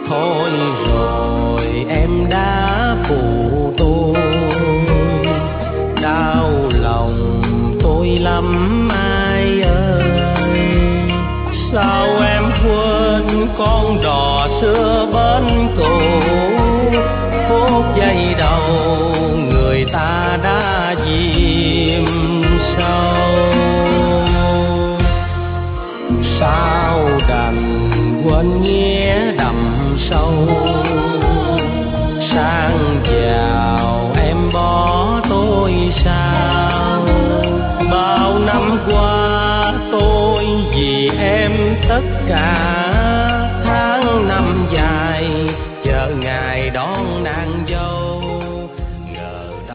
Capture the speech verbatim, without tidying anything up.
Thôi rồi em đã phụ tôi, đau lòng tôi lắm ai ơi. Sao em quên con đò xưa bên cũ, phút giây đầu người ta đã chìm sâu. Sao đành quên nghĩa đậm sâu, sang giàu em bỏ tôi sao. Bao năm qua tôi vì em tất cả, tháng năm dài chờ ngày